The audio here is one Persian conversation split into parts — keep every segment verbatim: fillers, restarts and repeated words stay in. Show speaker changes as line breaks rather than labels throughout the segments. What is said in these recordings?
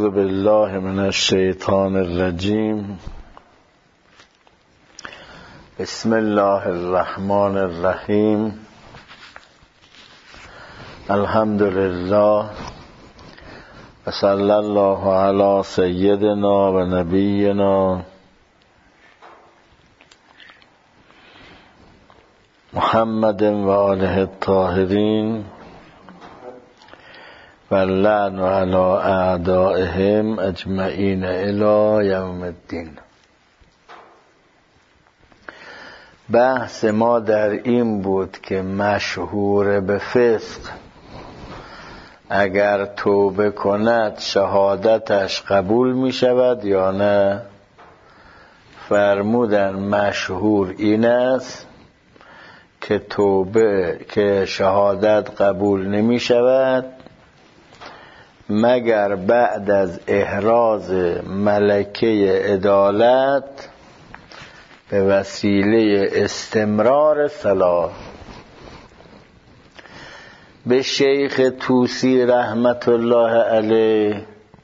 اعوذ بالله من الشیطان الرجیم. بسم الله الرحمن الرحیم. الحمد لله و صلی الله علی سیدنا و نبینا محمد و آله الطاهرین و اللعن علی اعدائهم اجمعین الی یوم الدین. بحث ما در این بود که مشهور به فسق اگر توبه کند شهادتش قبول می شود یا نه. فرمودن مشهور این است که توبه که شهادت قبول نمی شود مگر بعد از احراز ملکه عدالت به وسیله استمرار صلاح. به شیخ طوسی رحمت الله علیه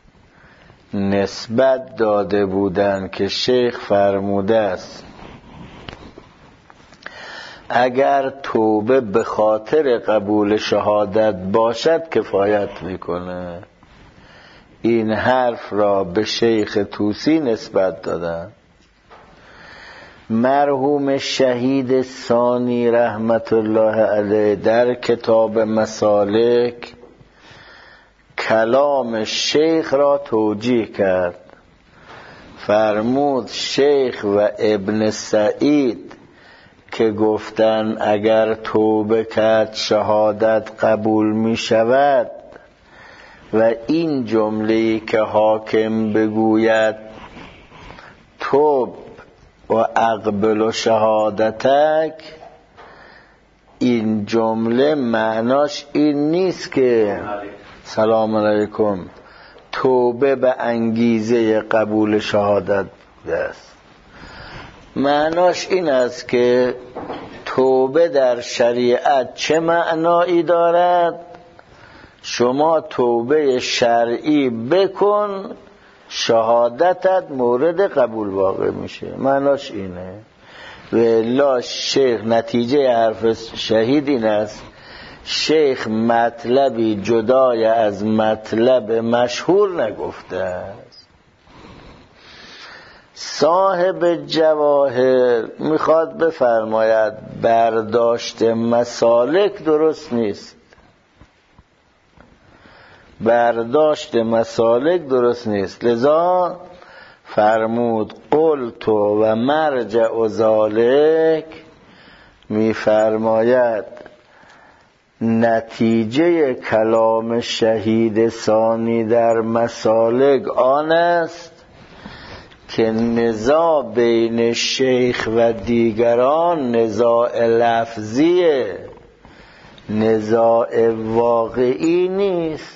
نسبت داده بودند که شیخ فرموده است اگر توبه به خاطر قبول شهادت باشد کفایت میکنه. این حرف را به شیخ طوسی نسبت دادن. مرحوم شهید ثانی رحمت الله علیه در کتاب مسالک کلام شیخ را توجیه کرد. فرمود شیخ و ابن سعید که گفتن اگر توبه کرد شهادت قبول می شود و این جمله‌ای که حاکم بگوید توب و اقبل و شهادتک، این جمله معناش این نیست که سلام علیکم توبه به انگیزه قبول شهادت بوده است. معناش این است که توبه در شریعت چه معنایی دارد. شما توبه شرعی بکن شهادتت مورد قبول واقع میشه. معناش اینه. و الا شیخ نتیجه حرف شهید این است شیخ مطلبی جدای از مطلب مشهور نگفته است. صاحب جواهر میخواد بفرماید برداشت مسالک درست نیست. برداشت مسالک درست نیست. لذا فرمود قلت و مرجع ذالک، میفرماید نتیجه کلام شهید ثانی در مسالک آن است که نزاع بین شیخ و دیگران نزاع لفظیه، نزاع واقعی نیست.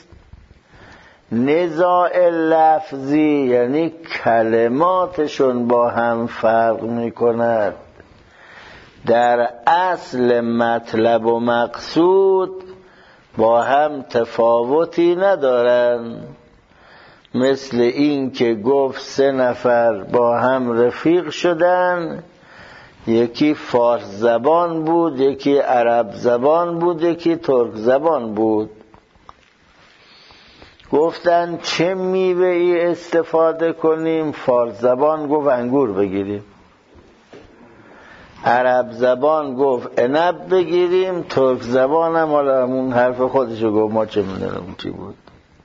نزاع لفظی یعنی کلماتشون با هم فرق می کند، در اصل مطلب و مقصود با هم تفاوتی ندارن. مثل این که گفت سه نفر با هم رفیق شدن، یکی فارس زبان بود، یکی عرب زبان بود، یکی ترک زبان بود. گفتن چه میوه ای استفاده کنیم؟ فارس زبان گفت انگور بگیریم، عرب زبان گفت عنب بگیریم، ترک زبان هم حالا همون حرف خودشو گفت ما چه میدونم چی بود.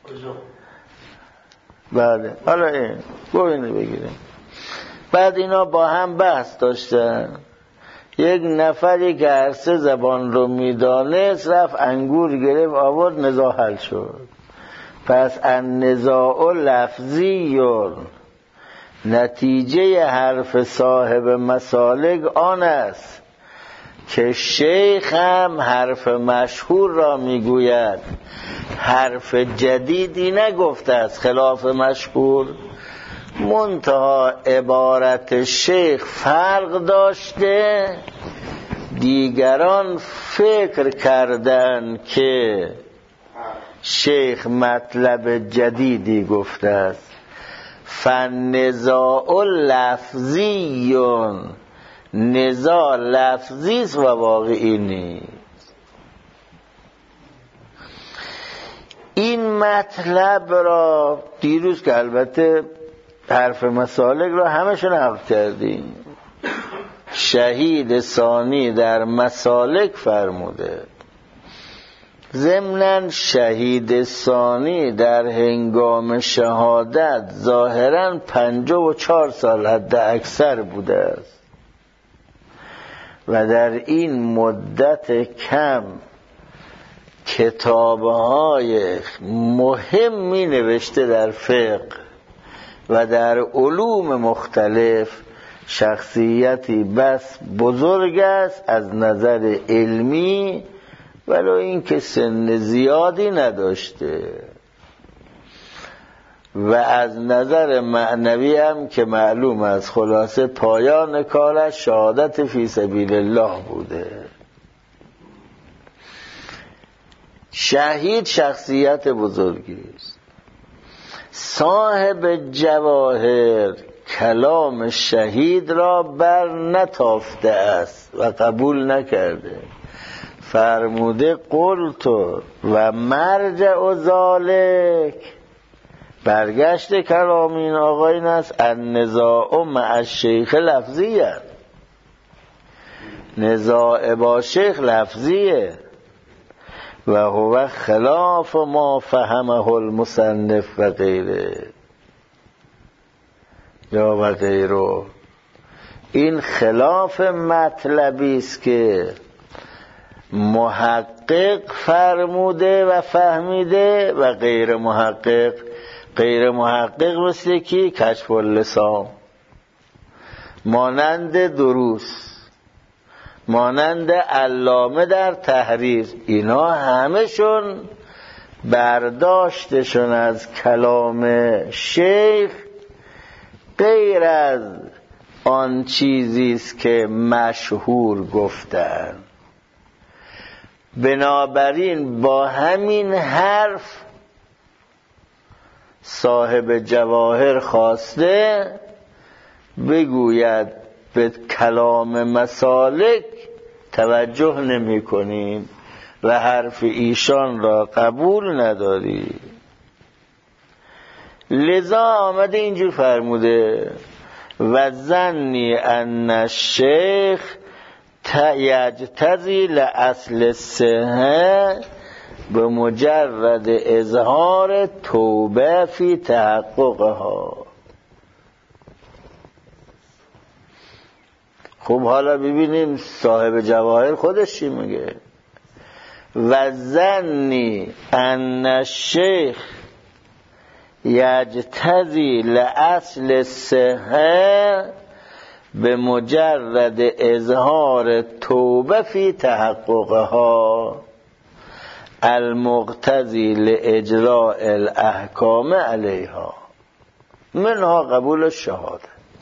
بله حالا این گفت اینو بگیریم. بعد اینا با هم بحث داشتن. یک نفری که هر سه زبان رو میدانست رفت انگور گرفت آورد، نزاع حل شد. پس النزاع لفظی، نتیجه حرف صاحب مسالک آن است که شیخ هم حرف مشهور را میگوید، حرف جدیدی نگفته است خلاف مشهور. منتها عبارت شیخ فرق داشته، دیگران فکر کردند که شیخ مطلب جدیدی گفته است. فالنزاع لفظی، نزاع لفظی است و واقعی نیست. این مطلب را دیروز که البته حرف مسالک را همشون نقل کردیم، شهید ثانی در مسالک فرموده. ضمناً شهید ثانی در هنگام شهادت ظاهراً پنجاه و چهار سال حد اکثر بوده است و در این مدت کم کتاب‌های مهمی نوشته در فقه و در علوم مختلف. شخصیتی بس بزرگ است از نظر علمی، ولو این که سن زیادی نداشته، و از نظر معنوی هم که معلوم است خلاصه پایان کارش شهادت فی سبیل الله بوده. شهید شخصیت بزرگی است. صاحب جواهر کلام شهید را بر نتافته است و قبول نکرده. فرموده قلت و مرجع ذالک، برگشت کلام این آقایین است النزاع مع الشیخ لفظیه، نزاع با شیخ لفظیه و هو خلاف ما فهمه المصنف و غیره یا و غیره. این خلاف مطلبی است که محقق فرموده و فهمیده و غیر محقق. غیر محقق مثل کی؟ کشف اللسان، مانند دروس، مانند علامه در تحریر. اینا همشون برداشتشون از کلام شیخ غیر از آن چیزی است که مشهور گفتن. بنابراین با همین حرف صاحب جواهر خواسته بگوید به کلام مسالک توجه نمی کنیم و حرف ایشان را قبول نداری. لذا آمده اینجور فرموده و ظنی ان الشیخ یجتزی لاصل الصحه به مجرد اظهار توبه فی تحققها. خب حالا ببینیم صاحب جواهر خودش چی میگه. و ظنی ان الشیخ یجتزی لاصل الصحه به مجرد اظهار توبه فی تحققها المقتضی لاجراء الاحکام علیها منها قبول الشهاده.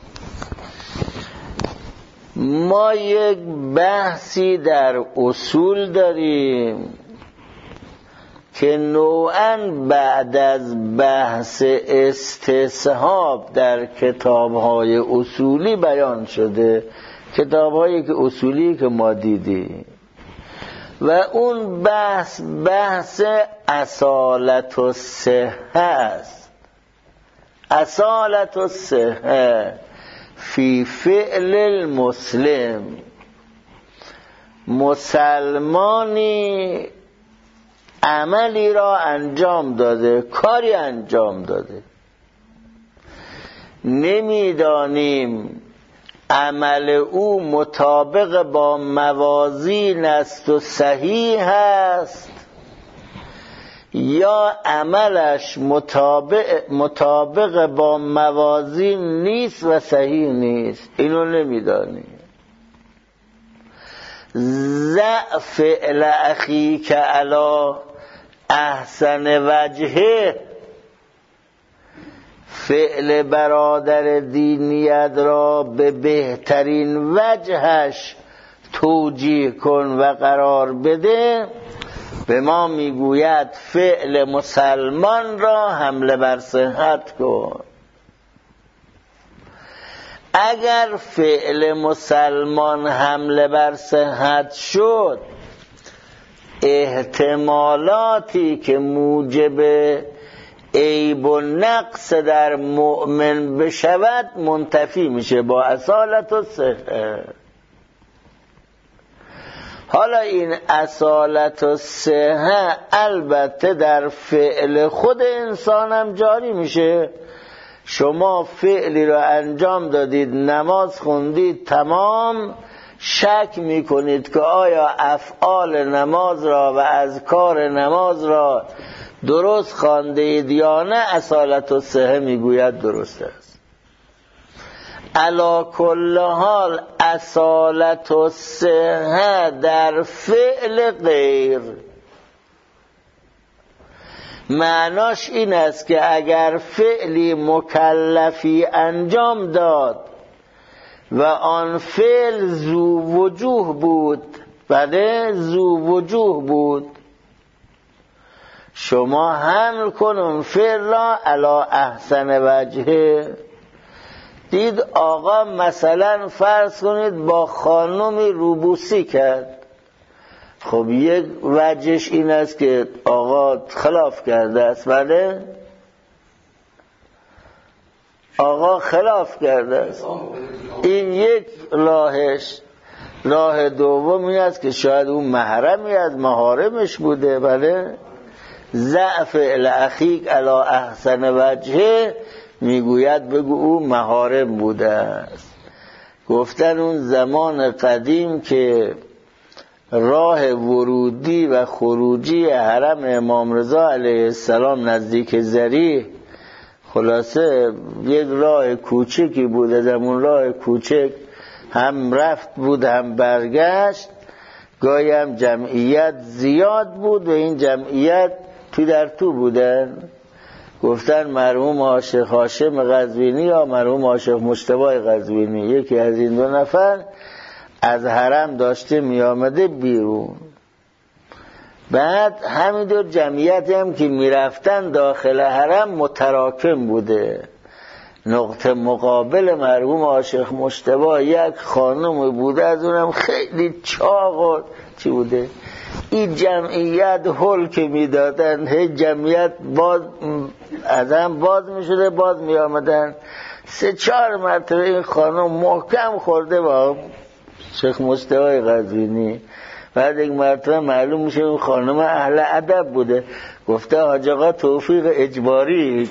ما یک بحثی در اصول داریم که نوعاً بعد از بحث استصحاب در کتاب‌های اصولی بیان شده، کتاب‌هایی که اصولی که ما دیدیم، و اون بحث بحث اصالت الصحه است. اصالت الصحه فی فعل المسلم، مسلمانی عملی را انجام داده، کاری انجام داده، نمیدانیم عمل او مطابق با موازین است و صحیح است یا عملش مطابق, مطابق با موازین نیست و صحیح نیست. اینو نمیدانیم. ضعف فعل اخیک علی احسن وجهه، فعل برادر دینیت را به بهترین وجهش توجیه کن و قرار بده. به ما میگوید فعل مسلمان را حمله بر صحت کن. اگر فعل مسلمان حمله بر صحت شد، احتمالاتی که موجب عیب و نقص در مؤمن بشود منتفی میشه با اصالت و صحت. حالا این اصالت و صحت البته در فعل خود انسان هم جاری میشه. شما فعلی را انجام دادید، نماز خوندید، تمام، شک میکنید که آیا افعال نماز را و اذکار نماز را درست خوانده اید یا نه، اصالت و صحت میگوید درست است. علی کل حال اصالت و صحت در فعل غیر معناش این است که اگر فعلی مکلفی انجام داد و آن فعل ذو وجوه بود، بله ذو وجوه بود، شما حمل کنم فعل را علی احسن وجهه. دید آقا مثلا فرض کنید با خانمی روبوسی کرد، خب یک وجهش این است که آقا خلاف کرده است، بله آقا خلاف کرده است، این یک راهش. راه دوم این است که شاید اون محرمی از محارمش بوده، بله ضعف الاخیک علی احسن وجهه میگوید بگو او محارم بوده است. گفتن اون زمان قدیم که راه ورودی و خروجی حرم امام رضا علیه السلام نزدیک زریح، خلاصه یک راه کوچکی بود، از همون راه کوچک هم رفت بود هم برگشت، گاهی هم جمعیت زیاد بود و این جمعیت تو در تو بودن. گفتن مرحوم عاشق هاشم قزوینی یا مرحوم عاشق مجتبی قزوینی، یکی از این دو نفر از حرم داشته می آمده بیرون. بعد همینطور جمعیت هم که می رفتن داخل حرم متراکم بوده. نقطه مقابل مرحوم عاشق مجتبی یک خانم بوده، از اونم خیلی چاق و چی بوده. این جمعیت هل که می دادن، هی جمعیت باز از هم باز می شده، باز می آمدن. سه چهار مرتبه این خانم محکم خورده با شیخ مجتبی قزوینی. بعد یک مرتبه معلوم میشه اون خانم اهل ادب بوده، گفته حاج آقا توفیق اجباری.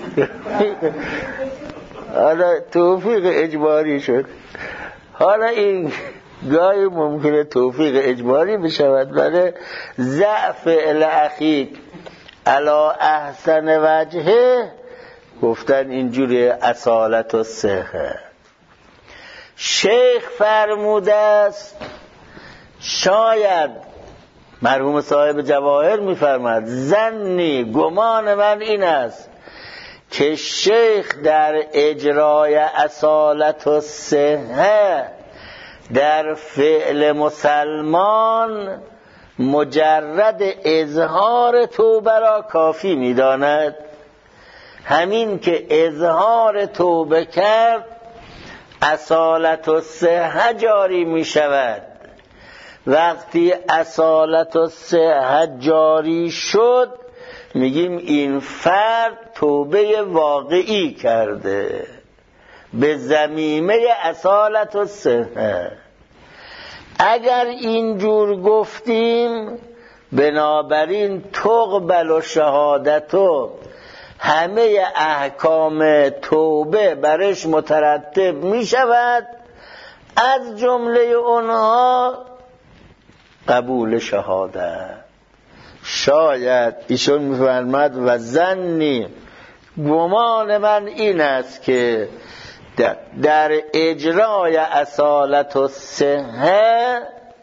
حالا توفیق اجباری شد. حالا این گاهی ممکنه توفیق اجباری بشود، برای ضعف الاخیک علی احسن وجهه گفتن اینجوری اصالت و صحت. شیخ فرموده است، شاید مرحوم صاحب جواهر میفرماد ظنی گمان من این است که شیخ در اجرای اصالت و صحت در فعل مسلمان مجرد اظهار توبه را کافی می‌داند. همین که اظهار توبه کرد اصالت و صحت جاری می شود. وقتی اصالت و صحت جاری شد میگیم این فرد توبه واقعی کرده به ضمیمه اصالت و صحت. اگر اینجور گفتیم بنابراین تقبل و شهادتو همه احکام توبه برش مترتب می شود، از جمله اونها قبول شهادت. شاید ایشون میفرماد و ظنی گمان من این است که در اجرای اصالت و صحت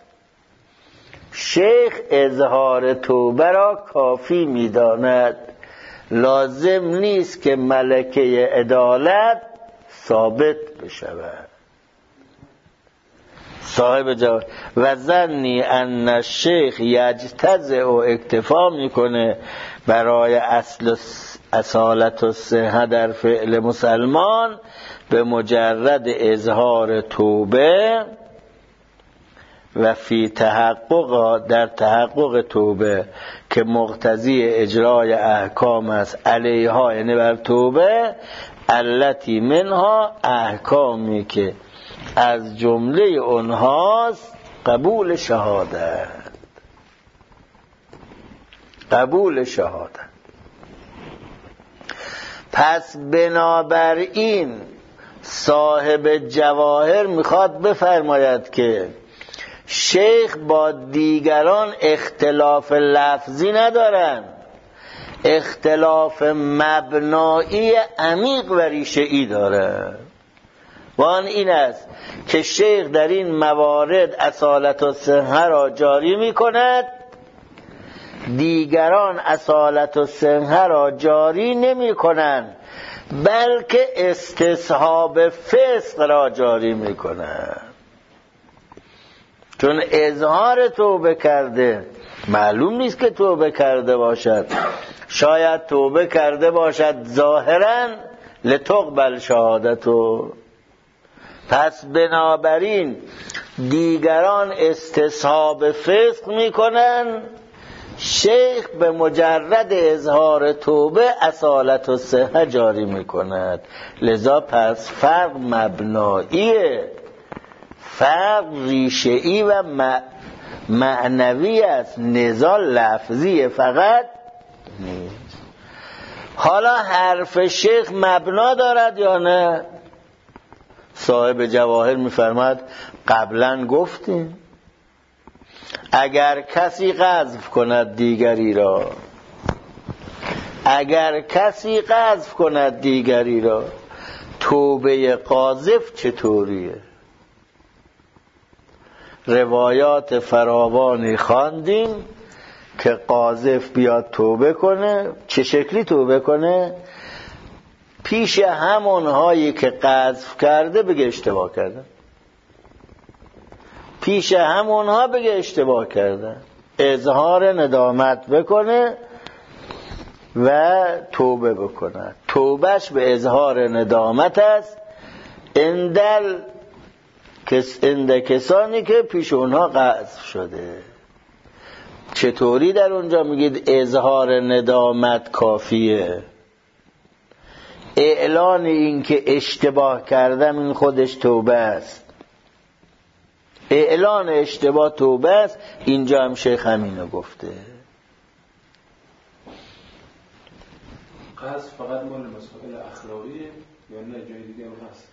شیخ اظهار توبه را کافی می‌داند، لازم نیست که ملکه عدالت ثابت بشود. صاحب جواب و ظنی ان الشیخ یجتزع و اکتفا میکنه برای اصل اصالت و صحه در فعل مسلمان به مجرد اظهار توبه و فی تحقق در تحقق توبه که مقتضی اجرای احکام است علیها، یعنی بر توبه، التی منها، احکامی که از جمله اونهاست قبول شهادت. قبول شهادت. پس بنابراین صاحب جواهر میخواد بفرماید که شیخ با دیگران اختلاف لفظی ندارن، اختلاف مبنایی عمیق و ریشه‌ای داره. و آن این است که شیخ در این موارد اصالت و صحه را جاری می کند، دیگران اصالت و صحه را جاری نمی کنند، بلکه استصحاب فسق را جاری می کنند. چون اظهار توبه کرده معلوم نیست که توبه کرده باشد، شاید توبه کرده باشد ظاهرا لتقبل شهادتو. پس بنابراین دیگران استصحاب فسق میکنن، شیخ به مجرد اظهار توبه اصالت و صحه جاری میکند. لذا پس فرق مبناییه، فرق ریشه‌ای و معنوی است، نزاع لفظی فقط نیست. حالا حرف شیخ مبنا دارد یا نه؟ صاحب جواهر میفرماد قبلا گفتیم اگر کسی قذف کند دیگری را، اگر کسی قذف کند دیگری را، توبه قاذف چطوریه؟ روایات فراوانی خواندیم که قاذف بیاد توبه کنه. چه شکلی توبه کنه؟ پیش همونهایی که قذف کرده بگه اشتباه کردن، پیش همونها بگه اشتباه کردن، اظهار ندامت بکنه و توبه بکنه. توبهش به اظهار ندامت است اندل اند کسانی که پیش اونها قذف شده. چطوری در اونجا میگید اظهار ندامت کافیه؟ اعلان این که اشتباه کردم این خودش توبه است، اعلان اشتباه توبه است. اینجا هم شیخ همینو گفته.
قصد فقط مال مسائل اخلاقیه یا نه جای دیگه هم هست؟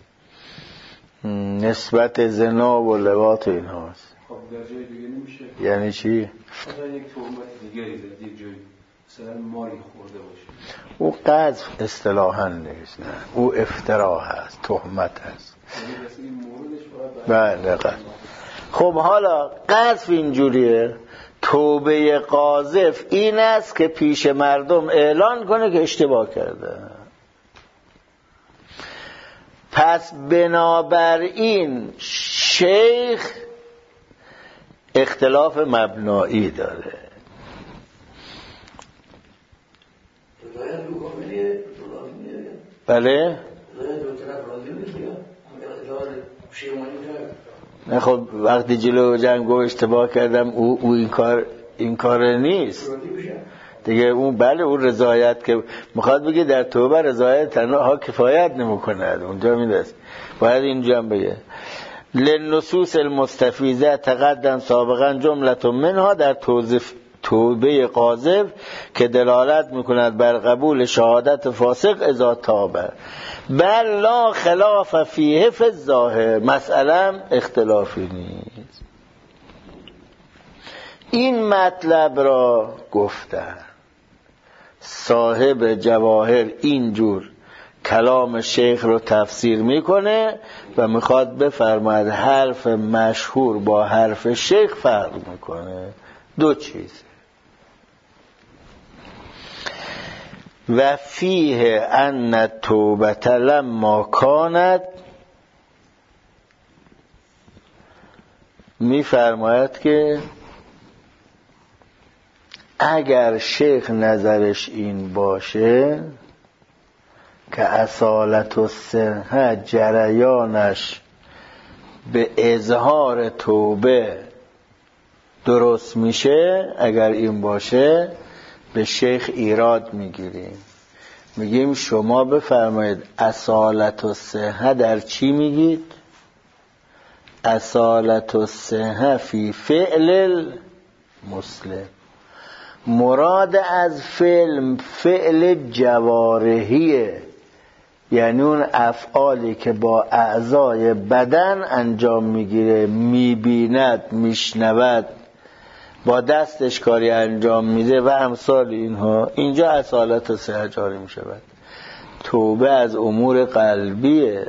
نسبت زنا و لواط این هاست.
خب در جای دیگه نمیشه؟
یعنی چی؟
مثلا یک تهمت دیگری زد یک جایی، مثلا ماری خورده باشه،
او قذف اصطلاحاً نیست، نه او افترا هست، تهمت هست. بله. خب حالا قذف اینجوریه، توبه قاذف این است که پیش مردم اعلان کنه که اشتباه کرده. پس بنابراین شیخ اختلاف مبنایی داره. بله؟ نه خب وقتی جلو جنگ گفت اشتباه کردم او, او این کار این کار نیست دیگه. اون بله اون رضایت که میخواد بگه در توبه رضایت تنها کفایت نمیکنه، اونجا میدست باید اینجا هم بگه لنصوص المستفیضه تقدم سابقا جملت منها در توصیف توبه قاذف که دلالت میکند بر قبول شهادت فاسق اذا تابه، بل لا خلاف فیه فی الظاهر. مسئله اختلافی نیست. این مطلب را گفتن صاحب جواهر اینجور کلام شیخ رو تفسیر میکنه و میخواد بفرماید حرف مشهور با حرف شیخ فرق میکنه. دو چیز و فیه ان التوبه لما کانت میفرماید که اگر شیخ نظرش این باشه که اصالت و صحت جریانش به اظهار توبه درست میشه، اگر این باشه به شیخ ایراد میگیریم، میگیم شما بفرمایید اصالت و صحت در چی میگید؟ اصالت و صحت فی فعل مسلم، مراد از فعل فعل جوارحیه، یعنی اون افعالی که با اعضای بدن انجام میگیره، میبیند، میشنود، با دستش کاری انجام میده و امثال اینها، اینجا اصالت و صحت جاری میشود. توبه از امور قلبیه،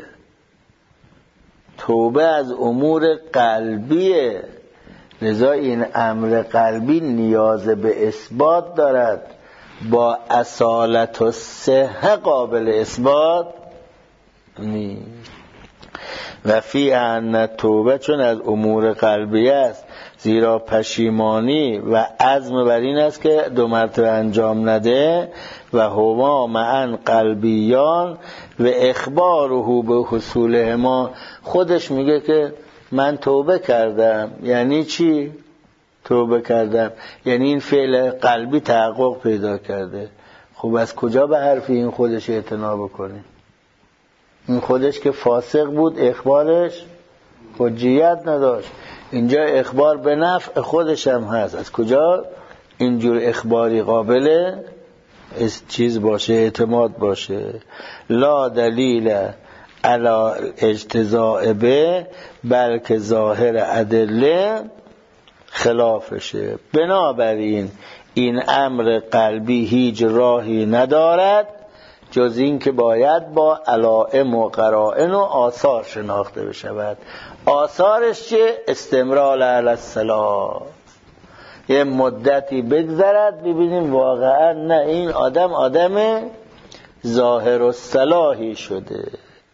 توبه از امور قلبیه، لذا این امر قلبی نیاز به اثبات دارد، با اصالت و صحت قابل اثبات نیست. و فی ان توبه چون از امور قلبیه است، زیرا پشیمانی و عزم بر این است که دو مرتبه انجام نده، و هما معن قلبیان و اخباره به حصولهما، خودش میگه که من توبه کردم. یعنی چی؟ توبه کردم یعنی این فعل قلبی تحقق پیدا کرده. خب از کجا به حرف این خودش اعتنا بکنه؟ این خودش که فاسق بود اخبارش حجیت نداشت، اینجا اخبار به نفع خودش هم هست، از کجا اینجور اخباری قابل چیز باشه، اعتماد باشه؟ لا دلیل علا اجتزاء به، بلکه ظاهر ادله خلافشه. بنابراین این امر قلبی هیچ راهی ندارد جز این که باید با علائم و قرائن و آثار شناخته بشود. آثارش چه؟ استمرار علی الصلاة، یه مدتی بگذرد ببینیم واقعا نه این آدم آدم ظاهر الصلاحی شده.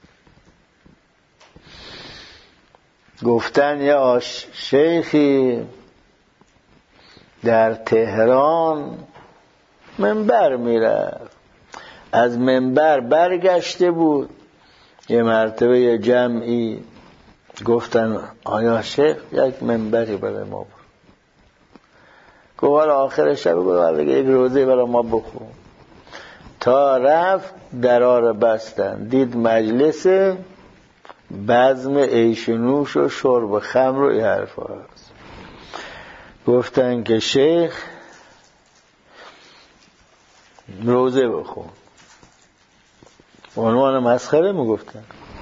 گفتن یه شیخی در تهران منبر میرفت، از منبر برگشته بود، یه مرتبه یه جمعی گفتن آیا شیخ یک منبری برای ما بود، گفت آخر شب گفت یک روزه برای ما بخون. تا رفت درار بستن، دید مجلس بزم عیش و نوش و شرب خمر و این حرف هست. گفتن که شیخ روزه بخون، عنوان مسخره میگفتن.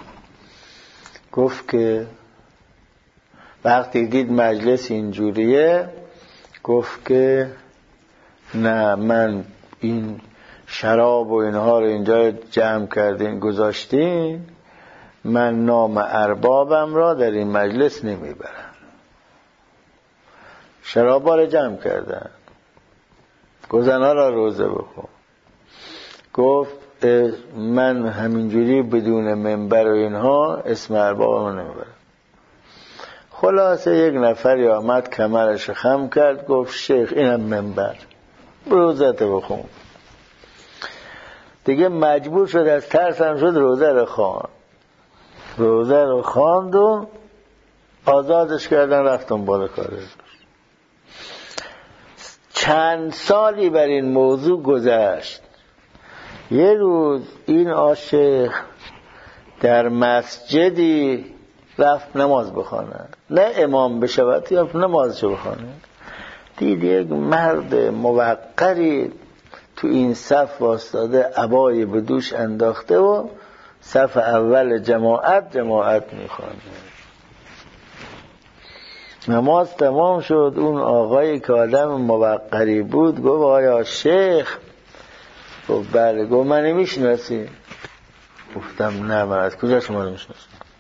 گفت که وقتی دید مجلس اینجوریه گفت که نه، من این شراب و اینها رو اینجا جمع کردین گذاشتین، من نام اربابم را در این مجلس نمیبرم. شراب ها رو جمع کردن، گزنها را روزه بخون. گفت من همینجوری بدون منبر و اینها اسم اربابم رو نمیبرم. خلاصه یک نفری آمد کمرش خم کرد، گفت شیخ اینم منبر، روزت بخون. دیگه مجبور شد، از ترسم شد روزه رو خواند، روزه رو خواند و آزادش کردن، رفتم بالا کارش. چند سالی بر این موضوع گذشت. یه روز این عاشق در مسجدی رفت نماز بخونه، نه امام بشود یا نمازشو بخونه، دید یک مرد موقری تو این صف واسطاده، عبای به دوش انداخته و صف اول جماعت جماعت میخونه. نماز تمام شد، اون آقایی که آدم موقری بود گفت آیا شیخ؟ گفت بله. گفت من نمیشناسی؟ گفتم نه، من از کجا شما نمیشناسم؟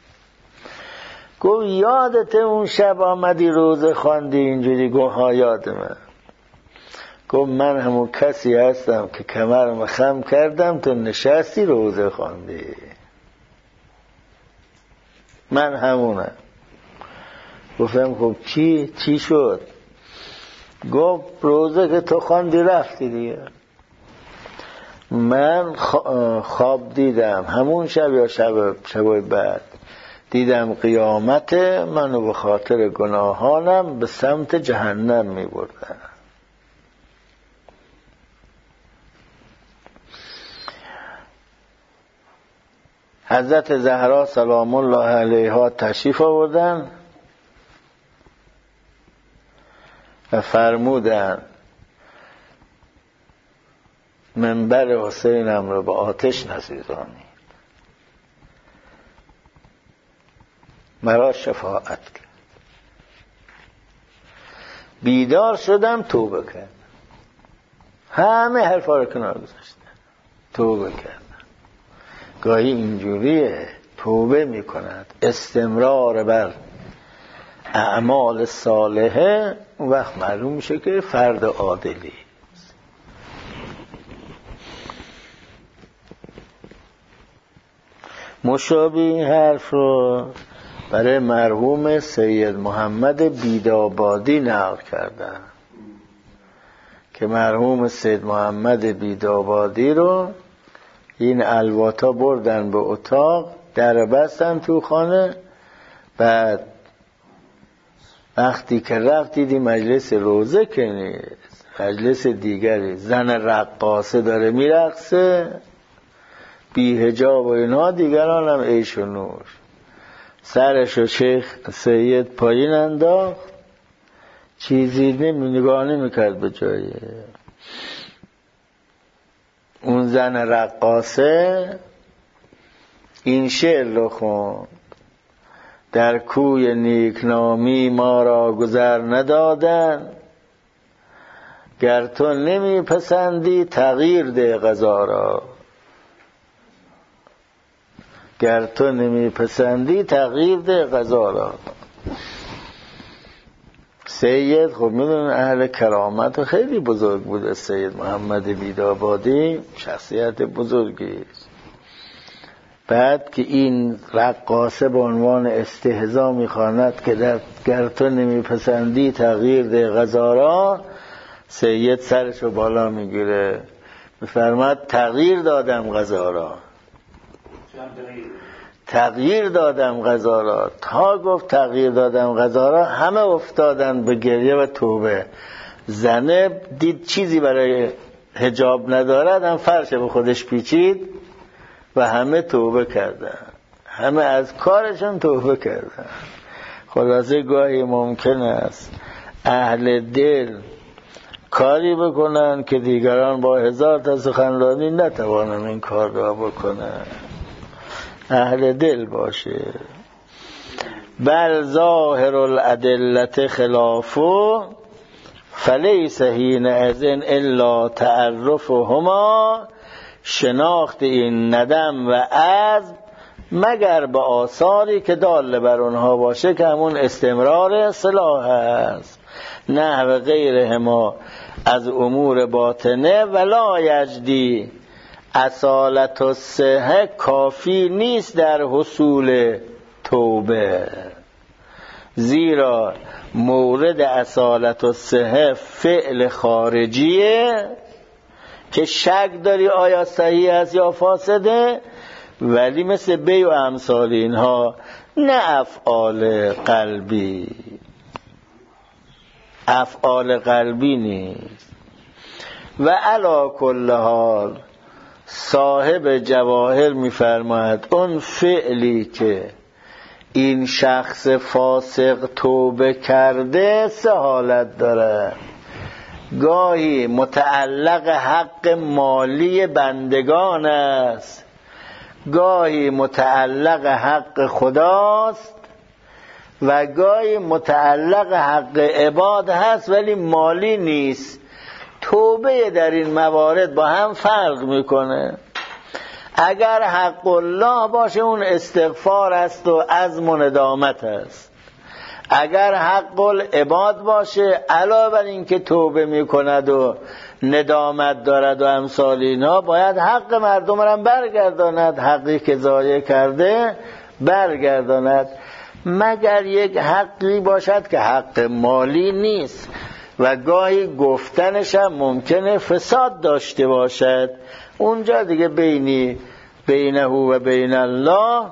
گفت یادت اون شب آمدی روزه خواندی اینجوری؟ گفت ها یادمه. گفت من همون کسی هستم که کمرم خم کردم تو نشستی روزه خواندی، من همونم. گفتم خب چی چی شد؟ گفت روزه که تو خواندی رفتی دیگه. من خواب دیدم همون شب یا شب شب بعد دیدم قیامت منو به خاطر گناهانم به سمت جهنم می بردن. حضرت زهرا سلام الله علیها تشریف آوردن و فرمودن منبر حسینم رو به آتش نسوزانید، مرا شفاعت کرد. بیدار شدم، توبه کردم، همه حرفا رو کنار گذاشتم، توبه کردم. گاهی اینجوریه، توبه میکند، استمرار بر اعمال صالحه، اون وقت معلوم میشه که فرد عادلی. مشابه حرف رو برای مرحوم سید محمد بیدابادی نقل کردن که مرحوم سید محمد بیدابادی رو این الواتا بردن به اتاق، در بستن تو خانه. بعد وقتی که رفت دیدی مجلس روزه که نیست، مجلس دیگری، زن رقاصه داره میرقصه بی حجاب و اینا، دیگران هم عیش و نوش. سرشو شیخ سید پایین انداخت، چیزی نمی نگاه نمی کرد به جایی. اون زن رقاصه این شعر رو خوند: در کوی نیکنامی ما را گذر ندادن، گر تو نمی پسندی تغییر ده قضا را، گر تو نمی پسندی تغییر ده قضا را. سید خب میدونن اهل کرامت خیلی بزرگ بود. سید محمد بیدابادی شخصیت بزرگی است. بعد که این رقاصه به عنوان استهزا میخواند که در گر تو نمیپسندی تغییر ده قضا را، سید سرشو بالا میگیره میفرماد تغییر دادم قضا را، تغییر دادم قضا را. تا گفت تغییر دادم قضا را همه افتادن به گریه و توبه. زنه دید چیزی برای حجاب ندارد، هم فرش به خودش پیچید و همه توبه کردن، همه از کارشون توبه کردن. خلاصه گاهی ممکن است اهل دل کاری بکنن که دیگران با هزار تا سخنرانی نتوانن این کار را بکنن. اهل دل باشه. بل ظاهر الادلت خلافو فلیس حین اذن الا تعرفهما، شناخت این ندم و عزم مگر به آثاری که دال بر اونها باشه که همون استمرار صلاح است، نه و غیرهما از امور باطنه. ولا یجدی اصالت الصحه کافی نیست در حصول توبه، زیرا مورد اصالت الصحه فعل خارجیه که شک داری آیا صحیح است یا فاسده، ولی مثل بی و امثال اینها نه افعال قلبی، افعال قلبی نیست. و علی کل حال صاحب جواهر می‌فرماید اون فعلی که این شخص فاسق توبه کرده سه حالت داره. گاهی متعلق حق مالی بندگان است، گاهی متعلق حق خداست و گاهی متعلق حق عباد هست ولی مالی نیست. توبه در این موارد با هم فرق میکنه. اگر حق الله باشه اون استغفار است و عزم و ندامت است. اگر حق العباد باشه علاوه بر این که توبه میکند و ندامت دارد و امثال اینا، باید حق مردم را برگرداند، حقی که ضایع کرده برگرداند. مگر یک حقی باشد که حق مالی نیست و گاهی گفتنش هم ممکنه فساد داشته باشد، اونجا دیگه بینی بینه و بین الله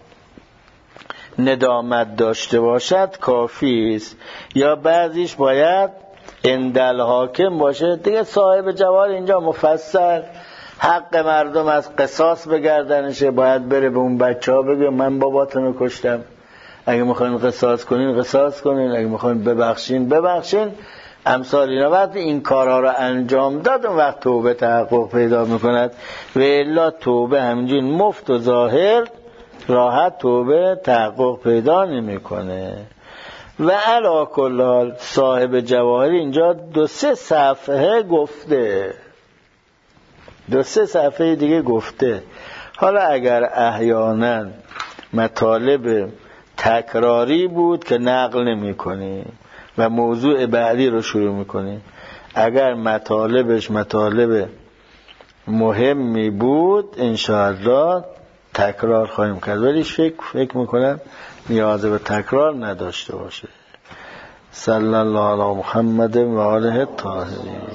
ندامت داشته باشد کافی است. یا بعضیش باید اندل حاکم باشه دیگه. صاحب جواهر اینجا مفصل حق مردم از قصاص بگردنشه، باید بره به اون بچه ها بگه من باباتونو کشتم، اگه میخواین قصاص کنین قصاص کنین، اگه میخواین ببخشین ببخشین، امثال اینا. وقتی این کارها رو انجام داد اون وقت توبه تحقق پیدا میکند، و الا توبه همینجور مفت و ظاهر راحت توبه تحقق پیدا نمیکنه. و علی کل حال صاحب جواهر اینجا دو سه صفحه گفته، دو سه صفحه دیگه گفته. حالا اگر احیانا مطالب تکراری بود که نقل نمی کنی و موضوع بعدی رو شروع میکنی، اگر مطالبش مطالب مهمی بود انشاءالله تکرار خواهیم کرد، ولی فکر فکر میکنم نیاز به تکرار نداشته باشه. صلی الله علی محمد و آله الطاهرین.